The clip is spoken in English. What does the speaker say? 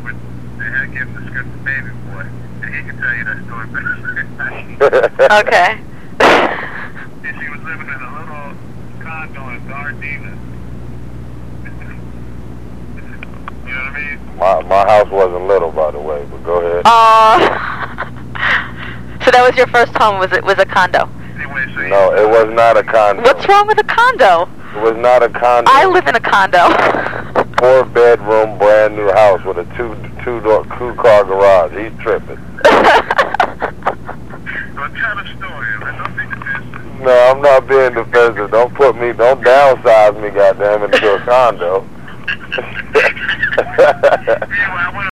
but they had given the script to Baby Boy, and he can tell you that story better. Okay. And she was living in a little condo in Gardena. You know what I mean? My house wasn't little, by the way, but go ahead. So that was your first home, was a condo? Anyway, so No, it was not a condo. What's wrong with a condo? It was not a condo. I live in a condo. 4-bedroom, brand new house with a two-car garage. He's tripping. Well, tell the story. I don't think it is. No, I'm not being defensive. Don't downsize me, goddamn, into a condo. Anyway, I